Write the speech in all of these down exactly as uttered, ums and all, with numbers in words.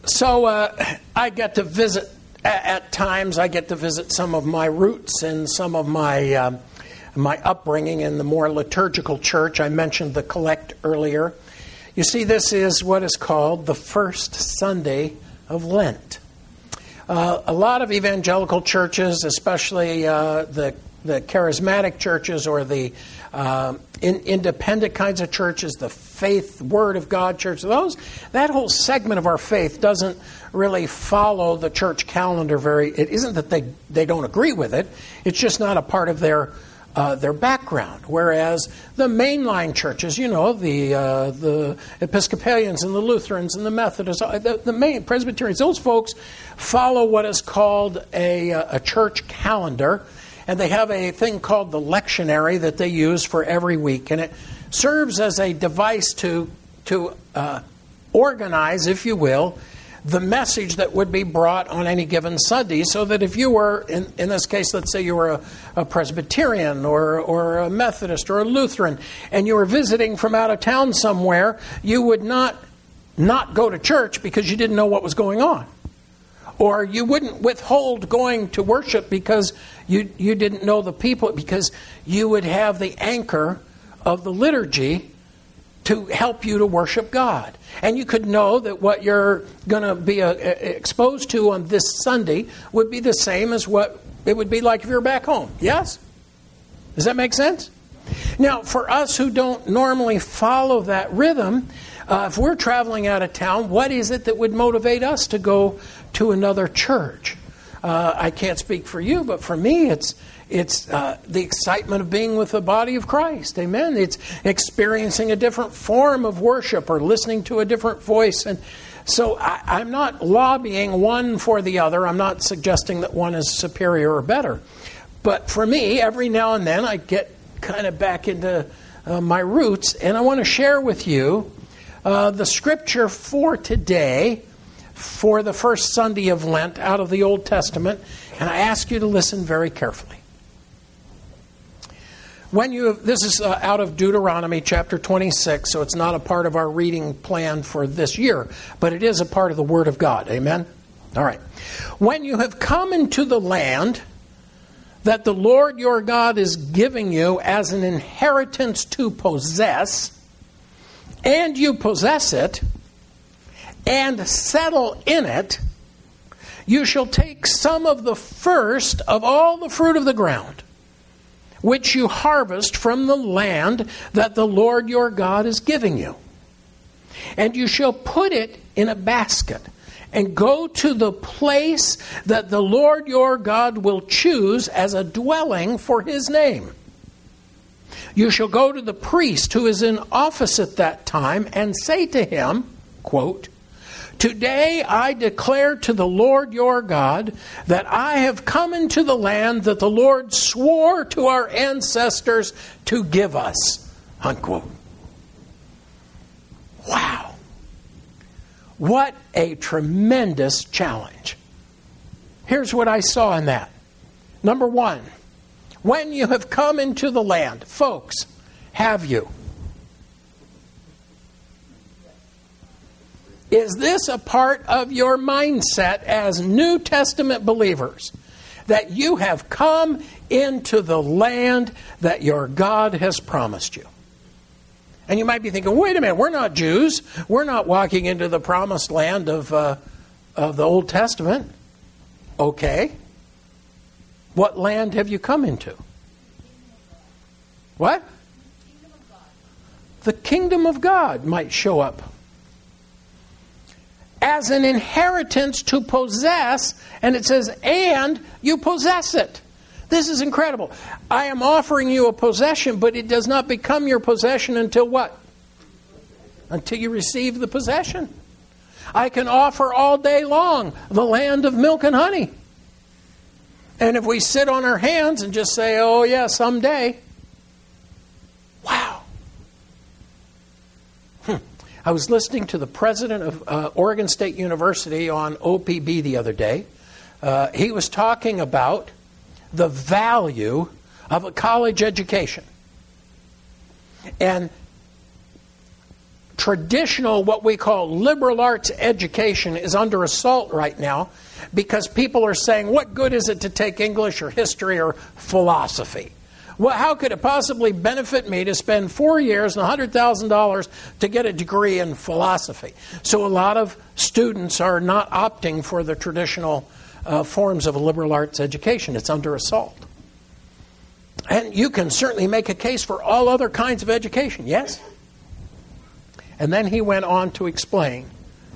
So uh, I get to visit, at, at times I get to visit some of my roots and some of my um, my upbringing in the more liturgical church. I mentioned the collect earlier. You see, this is what is called the first Sunday of Lent. Uh, a lot of evangelical churches, especially uh, the the charismatic churches or the uh, in, independent kinds of churches, the faith, Word of God churches, those that whole segment of our faith doesn't really follow the church calendar very. It isn't that they, they don't agree with it. It's just not a part of their uh, their background. Whereas the mainline churches, you know, the uh, the Episcopalians and the Lutherans and the Methodists, the, the main Presbyterians, those folks follow what is called a a church calendar. And they have a thing called the lectionary that they use for every week. And it serves as a device to, to uh, organize, if you will, the message that would be brought on any given Sunday. So that if you were, in, in this case, let's say you were a, a Presbyterian or, or a Methodist or a Lutheran, and you were visiting from out of town somewhere, you would not not go to church because you didn't know what was going on. Or you wouldn't withhold going to worship because you you didn't know the people, because you would have the anchor of the liturgy to help you to worship God. And you could know that what you're going to be uh, exposed to on this Sunday would be the same as what it would be like if you were back home. Yes? Does that make sense? Now, for us who don't normally follow that rhythm, uh, if we're traveling out of town, what is it that would motivate us to go to another church? Uh, I can't speak for you, but for me, it's it's uh, the excitement of being with the body of Christ. Amen. It's experiencing a different form of worship or listening to a different voice. And so I, I'm not lobbying one for the other. I'm not suggesting that one is superior or better. But for me, every now and then, I get kind of back into uh, my roots, and I want to share with you uh, the scripture for today, for the first Sunday of Lent out of the Old Testament, and I ask you to listen very carefully. When you have, this is uh, out of Deuteronomy chapter twenty-six, so it's not a part of our reading plan for this year, but it is a part of the Word of God. Amen? All right. When you have come into the land that the Lord your God is giving you as an inheritance to possess, and you possess it, and settle in it, you shall take some of the first of all the fruit of the ground, which you harvest from the land that the Lord your God is giving you. And you shall put it in a basket, and go to the place that the Lord your God will choose as a dwelling for his name. You shall go to the priest who is in office at that time and say to him, quote, "Today I declare to the Lord your God that I have come into the land that the Lord swore to our ancestors to give us." Unquote. Wow. What a tremendous challenge. Here's what I saw in that. Number one, when you have come into the land, folks, have you? Is this a part of your mindset as New Testament believers, that you have come into the land that your God has promised you? And you might be thinking, wait a minute, we're not Jews. We're not walking into the promised land of, uh, of the Old Testament. Okay. What land have you come into? What? The kingdom of God might show up as an inheritance to possess, and it says, and you possess it. This is incredible. I am offering you a possession, but it does not become your possession until what? Until you receive the possession. I can offer all day long the land of milk and honey. And if we sit on our hands and just say, oh yeah, someday. Wow. Hmm. I was listening to the president of uh, Oregon State University on O P B the other day. Uh, he was talking about the value of a college education. And traditional, what we call liberal arts education is under assault right now because people are saying, what good is it to take English or history or philosophy? Well, how could it possibly benefit me to spend four years and one hundred thousand dollars to get a degree in philosophy? So a lot of students are not opting for the traditional uh, forms of a liberal arts education. It's under assault. And you can certainly make a case for all other kinds of education, yes? And then he went on to explain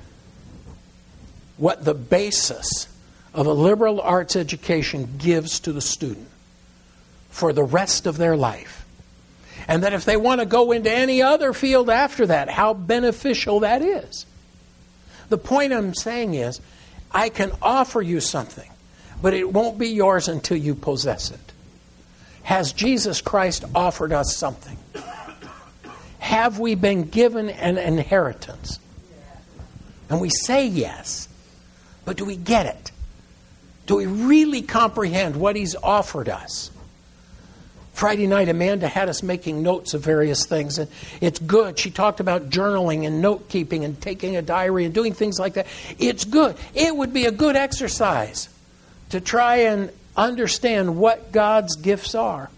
what the basis of a liberal arts education gives to the student for the rest of their life. And that if they want to go into any other field after that, how beneficial that is. The point I'm saying is, I can offer you something, but it won't be yours until you possess it. Has Jesus Christ offered us something? Have we been given an inheritance? And we say yes, but do we get it? Do we really comprehend what He's offered us? Friday night, Amanda had us making notes of various things, and it's good. She talked about journaling and note-keeping and taking a diary and doing things like that. It's good. It would be a good exercise to try and understand what God's gifts are.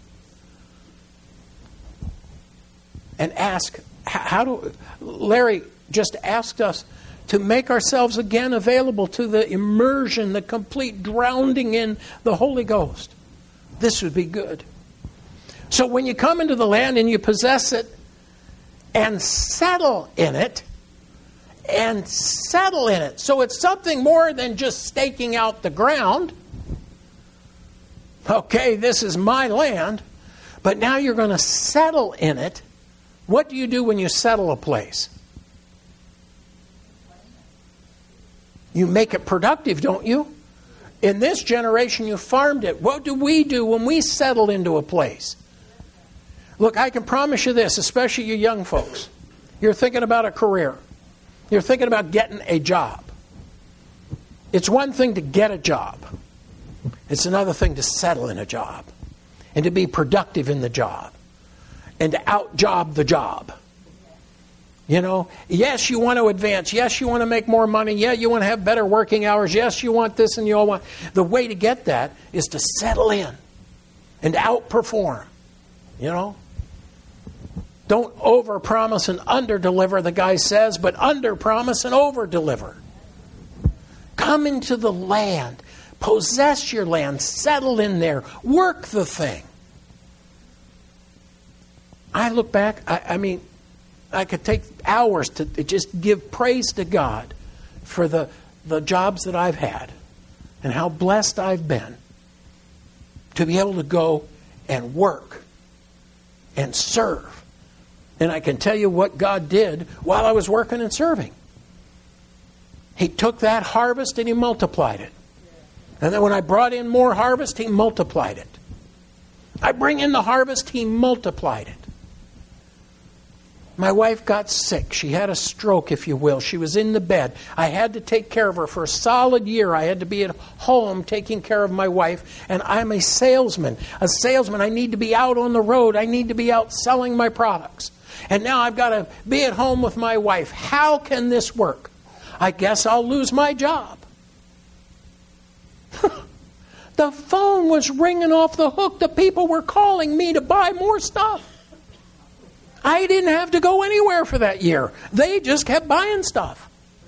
And ask, how do... Larry just asked us to make ourselves again available to the immersion, the complete drowning in the Holy Ghost. This would be good. So when you come into the land and you possess it and settle in it, and settle in it. So it's something more than just staking out the ground. Okay, this is my land, but now you're going to settle in it. What do you do when you settle a place? You make it productive, don't you? In this generation, you farmed it. What do we do when we settle into a place? Look, I can promise you this, especially you young folks. You're thinking about a career. You're thinking about getting a job. It's one thing to get a job. It's another thing to settle in a job and to be productive in the job and to out-job the job. You know, yes, you want to advance. Yes, you want to make more money. Yeah, you want to have better working hours. Yes, you want this and you all want... The way to get that is to settle in and outperform. You know? Don't overpromise and underdeliver, the guy says, but underpromise and overdeliver. Come into the land. Possess your land. Settle in there. Work the thing. I look back, I, I mean, I could take hours to just give praise to God for the, the jobs that I've had and how blessed I've been to be able to go and work and serve. And I can tell you what God did while I was working and serving. He took that harvest and He multiplied it. And then when I brought in more harvest, He multiplied it. I bring in the harvest, He multiplied it. My wife got sick. She had a stroke, if you will. She was in the bed. I had to take care of her for a solid year. I had to be at home taking care of my wife. And I'm a salesman. A salesman, I need to be out on the road. I need to be out selling my products. And now I've got to be at home with my wife. How can this work? I guess I'll lose my job. The phone was ringing off the hook. The people were calling me to buy more stuff. I didn't have to go anywhere for that year. They just kept buying stuff.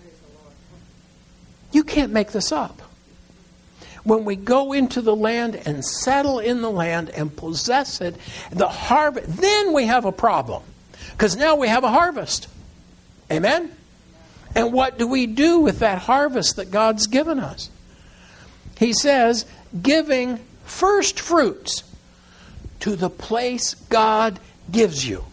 You can't make this up. When we go into the land and settle in the land and possess it, the harvest, then we have a problem. Because now we have a harvest. Amen? And what do we do with that harvest that God's given us? He says, giving first fruits to the place God gives you.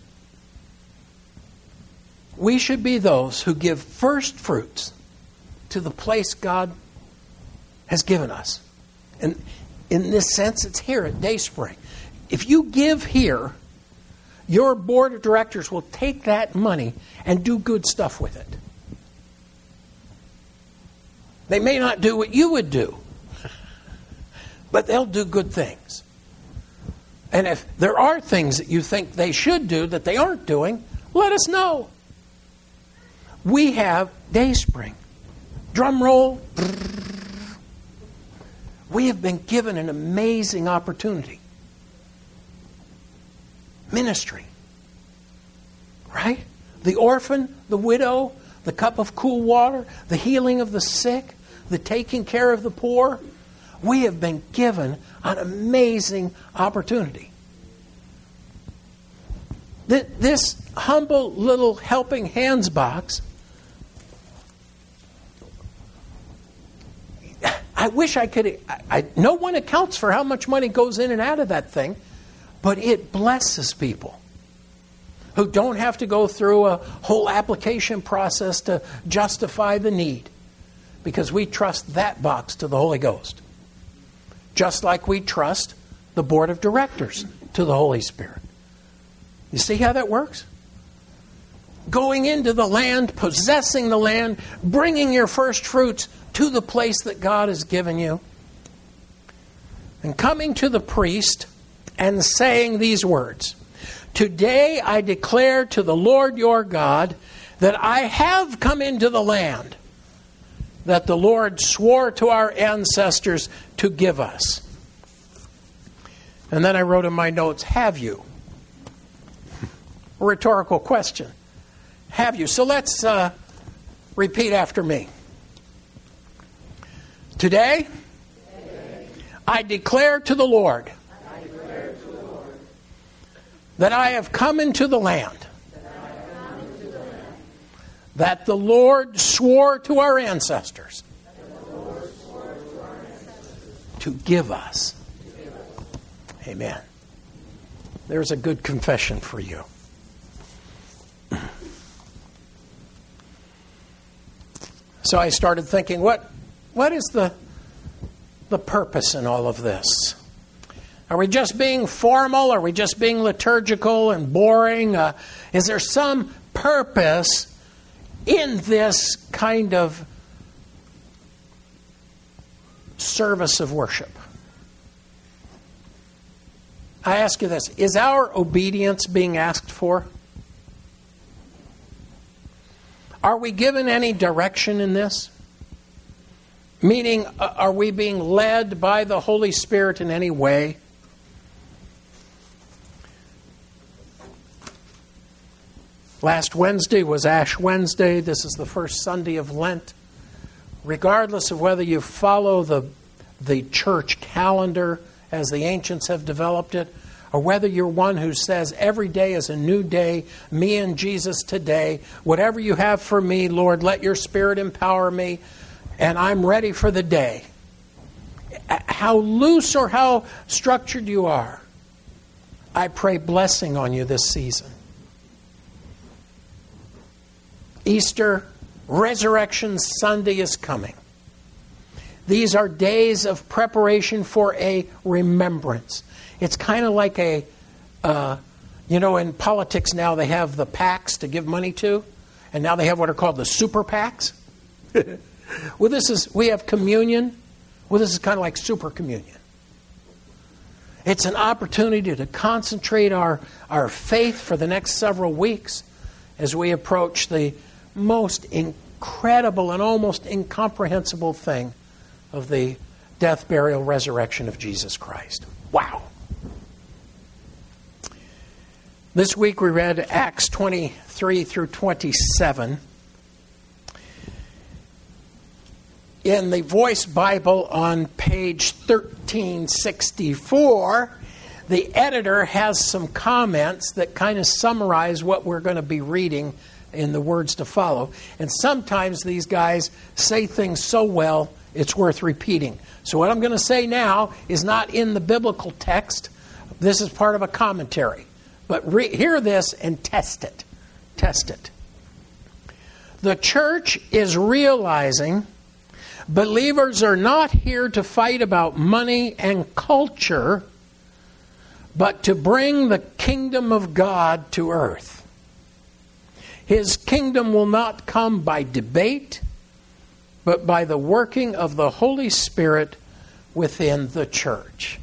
We should be those who give first fruits to the place God has given us. And in this sense, it's here at Dayspring. If you give here, your board of directors will take that money and do good stuff with it. They may not do what you would do, but they'll do good things. And if there are things that you think they should do that they aren't doing, let us know. We have Dayspring. Drum roll. We have been given an amazing opportunity. Ministry. Right? The orphan, the widow, the cup of cool water, the healing of the sick, the taking care of the poor. We have been given an amazing opportunity. This humble little helping hands box, I wish I could, I, I, no one accounts for how much money goes in and out of that thing, but it blesses people who don't have to go through a whole application process to justify the need, because we trust that box to the Holy Ghost. Just like we trust the board of directors to the Holy Spirit. You see how that works? Going into the land, possessing the land, bringing your first fruits to the place that God has given you, and coming to the priest and saying these words: Today I declare to the Lord your God that I have come into the land that the Lord swore to our ancestors to give us. And then I wrote in my notes, have you? A rhetorical question. Have you? So let's uh, repeat after me. Today, Today I declare to the Lord, I declare to the Lord that I have come into the land that the Lord swore to our ancestors to give us. Amen. There's a good confession for you. So I started thinking, what, what is the, the purpose in all of this? Are we just being formal? Are we just being liturgical and boring? Uh, is there some purpose in this kind of service of worship? I ask you this, is our obedience being asked for? Are we given any direction in this? Meaning, are we being led by the Holy Spirit in any way? Last Wednesday was Ash Wednesday. This is the first Sunday of Lent. Regardless of whether you follow the, the church calendar as the ancients have developed it, or whether you're one who says every day is a new day, me and Jesus today, whatever you have for me, Lord, let your Spirit empower me, and I'm ready for the day. How loose or how structured you are, I pray blessing on you this season. Easter, Resurrection Sunday is coming. These are days of preparation for a remembrance. It's kind of like a, uh, you know, in politics now they have the PACs to give money to, and now they have what are called the super PACs. Well, this is, we have communion. Well, this is kind of like super communion. It's an opportunity to concentrate our, our faith for the next several weeks as we approach the most incredible and almost incomprehensible thing of the death, burial, resurrection of Jesus Christ. Wow. This week we read Acts twenty-three through twenty-seven. In the Voice Bible on page thirteen sixty-four, the editor has some comments that kind of summarize what we're going to be reading in the words to follow. And sometimes these guys say things so well, it's worth repeating. So what I'm going to say now is not in the biblical text. This is part of a commentary. But re- hear this and test it. Test it. The church is realizing believers are not here to fight about money and culture, but to bring the kingdom of God to earth. His kingdom will not come by debate, but by the working of the Holy Spirit within the church.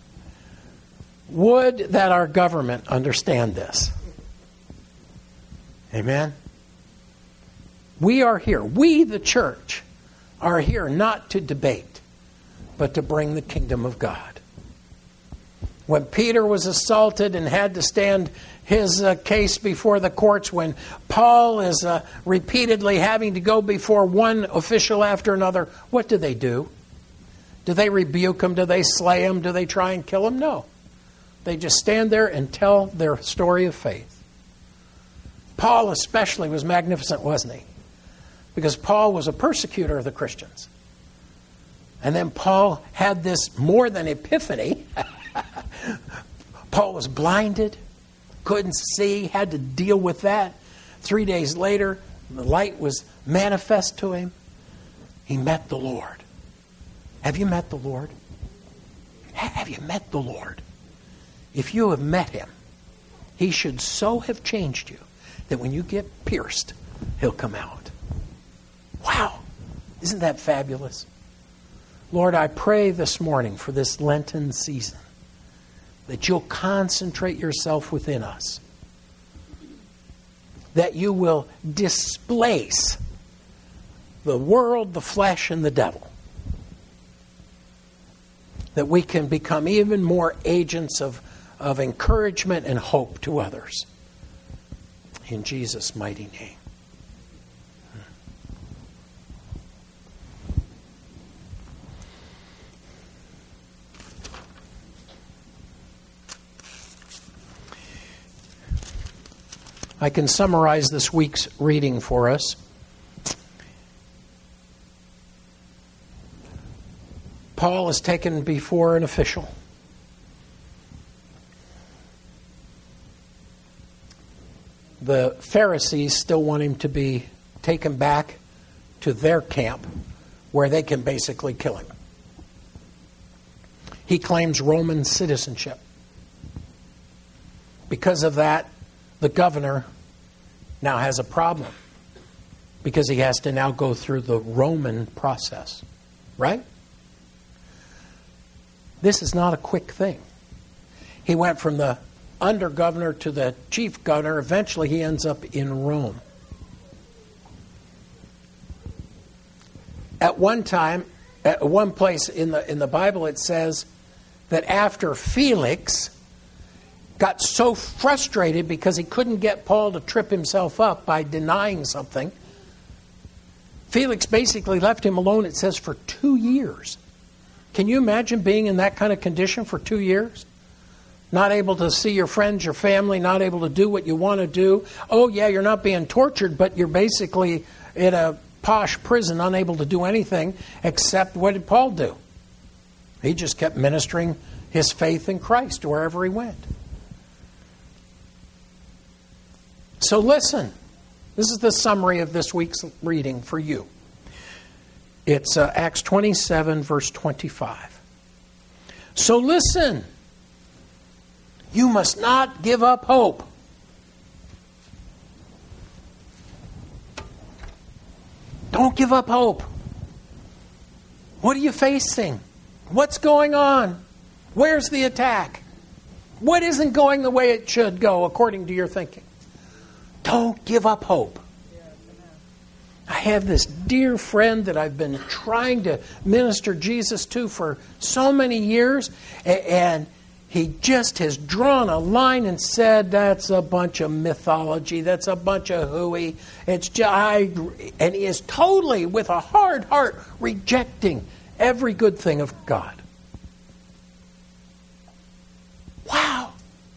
Would that our government understand this. Amen? We are here. We, the church, are here not to debate, but to bring the kingdom of God. When Peter was assaulted and had to stand his uh, case before the courts, when Paul is uh, repeatedly having to go before one official after another, what do they do? Do they rebuke him? Do they slay him? Do they try and kill him? No. They just stand there and tell their story of faith. Paul especially was magnificent, wasn't he? Because Paul was a persecutor of the Christians. And then Paul had this more than epiphany. Paul was blinded, couldn't see, had to deal with that. Three days later, the light was manifest to him. He met the Lord. Have you met the Lord? Have you met the Lord? If you have met him, he should so have changed you that when you get pierced, he'll come out. Wow. Isn't that fabulous? Lord, I pray this morning for this Lenten season that you'll concentrate yourself within us, that you will displace the world, the flesh, and the devil, that we can become even more agents of, of encouragement and hope to others. In Jesus' mighty name. I can summarize this week's reading for us. Paul is taken before an official. The Pharisees still want him to be taken back to their camp where they can basically kill him. He claims Roman citizenship. Because of that, the governor now has a problem because he has to now go through the Roman process. Right? This is not a quick thing. He went from the under governor to the chief governor. Eventually he ends up in Rome. At one time, at one place in the in the Bible, it says that after Felix got so frustrated because he couldn't get Paul to trip himself up by denying something, Felix basically left him alone, it says, for two years. Can you imagine being in that kind of condition for two years? Not able to see your friends, your family, not able to do what you want to do. Oh, yeah, you're not being tortured, but you're basically in a posh prison, unable to do anything except what did Paul do? He just kept ministering his faith in Christ wherever he went. So listen. This is the summary of this week's reading for you. It's uh, Acts twenty-seven, verse twenty-five. So listen. You must not give up hope. Don't give up hope. What are you facing? What's going on? Where's the attack? What isn't going the way it should go according to your thinking? Don't give up hope. I have this dear friend that I've been trying to minister Jesus to for so many years, and he just has drawn a line and said, that's a bunch of mythology, that's a bunch of hooey. It's just, I, and he is totally, with a hard heart, rejecting every good thing of God. Wow.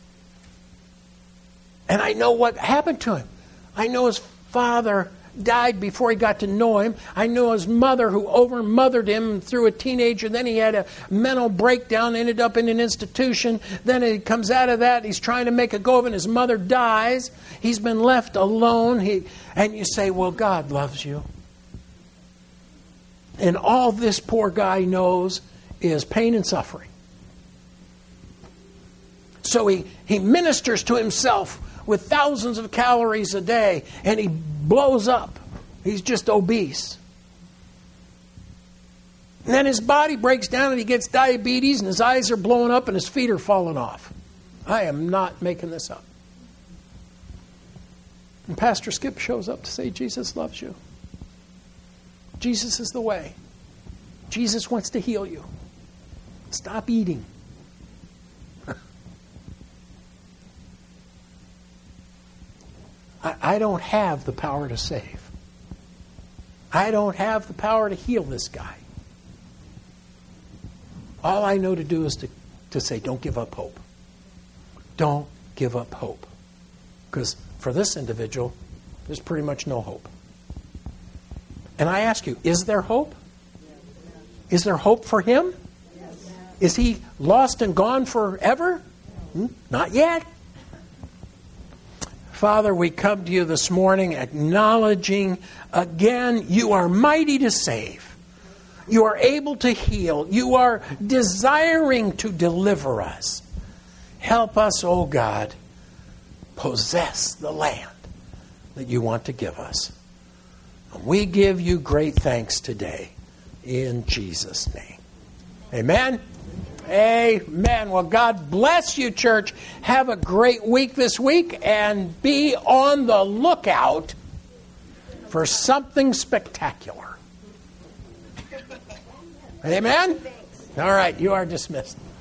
And I know what happened to him. I know his father died before he got to know him. I know his mother who over-mothered him through a teenager. Then he had a mental breakdown, ended up in an institution. Then he comes out of that. He's trying to make a go of it. His mother dies. He's been left alone. He, and you say, well, God loves you. And all this poor guy knows is pain and suffering. So he, he ministers to himself with thousands of calories a day, and he blows up. He's just obese. And then his body breaks down and he gets diabetes and his eyes are blowing up and his feet are falling off. I am not making this up. And Pastor Skip shows up to say, Jesus loves you. Jesus is the way. Jesus wants to heal you. Stop eating. I, I don't have the power to save. I don't have the power to heal this guy. All I know to do is to, to say, don't give up hope. Don't give up hope. Because for this individual, there's pretty much no hope. And I ask you, is there hope? Is there hope for him? Is he lost and gone forever? Hmm? Not yet. Father, we come to you this morning acknowledging again you are mighty to save. You are able to heal. You are desiring to deliver us. Help us, O God, possess the land that you want to give us. And we give you great thanks today in Jesus' name. Amen. Amen. Well, God bless you, church. Have a great week this week and be on the lookout for something spectacular. Amen? All right, you are dismissed.